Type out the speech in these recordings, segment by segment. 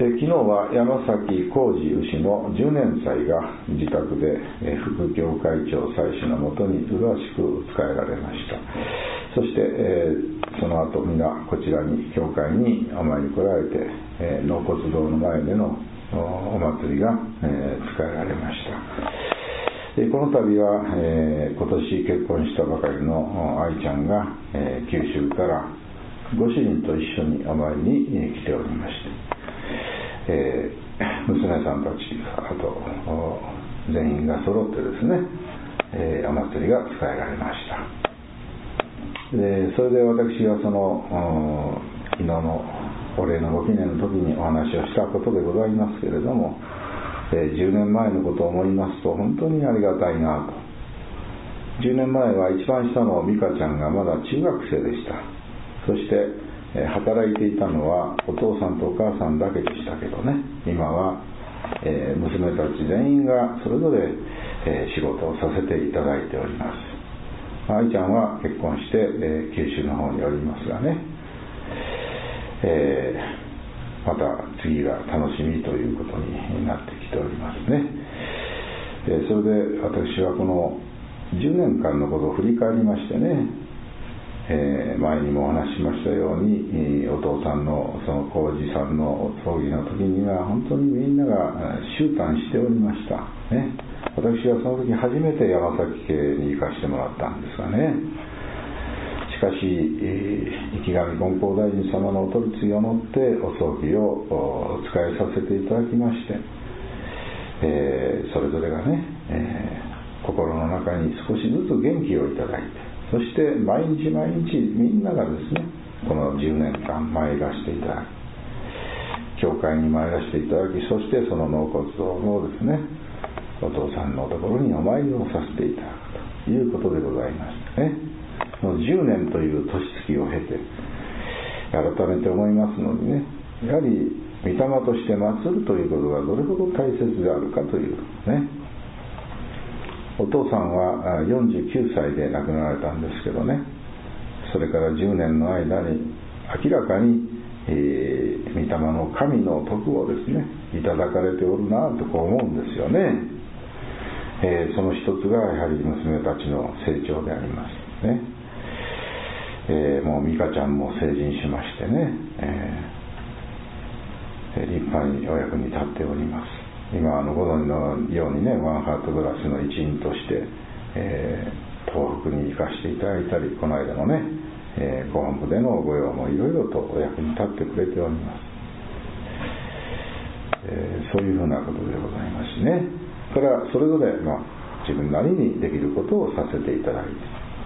昨日は山崎浩二牛の10年祭が自宅で副教会長祭司のもとに麗しく仕えられました。そして、その後皆こちらに教会にお参り来られて、納骨堂の前でのお祭りが仕えられました。この度は、今年結婚したばかりの愛ちゃんが、九州からご主人と一緒にお参りに来ておりまして、娘さんたち、あと全員が揃ってですね、お祭りが仕えられました。でそれで私はその昨日のお礼のご記念の時にお話をしたことでございますけれども、10年前のことを思いますと本当にありがたいなと。10年前は一番下の美香ちゃんがまだ中学生でした。そして働いていたのはお父さんとお母さんだけでしたけどね、今は娘たち全員がそれぞれ仕事をさせていただいております。愛ちゃんは結婚して九州の方におりますがね、また次が楽しみということになってきておりますね。それで私はこの10年間のことを振り返りましてね、前にもお話ししましたように、お父さんのその浩二さんの葬儀の時には本当にみんなが集胆しておりました、ね。私はその時初めて山崎家に行かせてもらったんですがね、しかし池上金光大臣様のお取り次ぎをもってお葬儀をお仕えさせていただきまして、それぞれがね、心の中に少しずつ元気をいただいて、そして毎日毎日みんながですね、この10年間参らせていただき、教会に参らせていただき、そしてその納骨堂のですね、お父さんのところにお参りをさせていただくということでございましたね。その10年という年月を経て改めて思いますのでね、やはり御霊として祀るということがどれほど大切であるかというね。お父さんは49歳で亡くなられたんですけどね、それから10年の間に明らかに、御霊の神の徳をですねいただかれておるなとこう思うんですよね。その一つがやはり娘たちの成長でありますね。もう美香ちゃんも成人しましてね、立派にお役に立っております。今ご存知のようにね、ワンハートグラスの一員として、東北に行かせていただいたり、この間のね、ご本部での御用もいろいろとお役に立ってくれております。そういうふうなことでございますしね。それからそれぞれ、自分なりにできることをさせていただい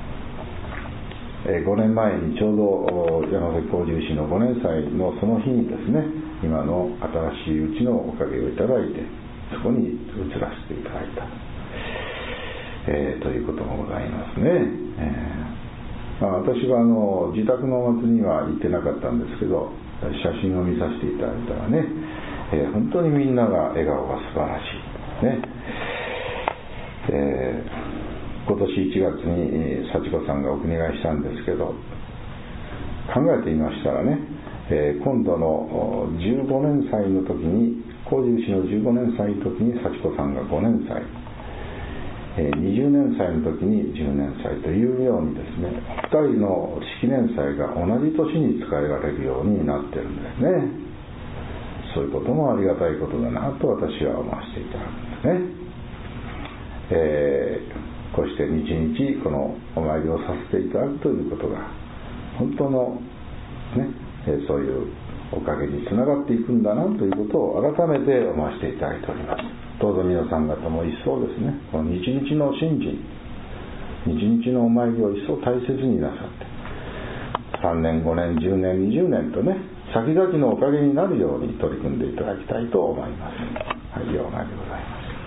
て、5年前にちょうど山崎浩二氏の5年祭のその日にですね、今の新しいうちのおかげをいただいて、そこに移らせていただいた、ということもございますね。私は自宅のお祭りには行ってなかったんですけど、写真を見させていただいたらね、本当にみんなが笑顔が素晴らしいね。今年1月に幸子さんがお国替えしたんですけど、考えてみましたらね、今度の15年祭の時に、浩二氏の15年祭の時に幸子さんが5年祭、20年祭の時に10年祭というようにですね、2人の式年祭が同じ年に使えられるようになってるんですね。そういうこともありがたいことだなと私は思わせていただくんですね。こうして日々このお参りをさせていただくということが本当のね、そういうおかげにつながっていくんだなということを改めて思わせていただいております。どうぞ皆さん方も一層ですね、この日々の信心、日々のお参りを一層大切になさって、3年5年10年20年とね、先々のおかげになるように取り組んでいただきたいと思います。はい、お願いでございます。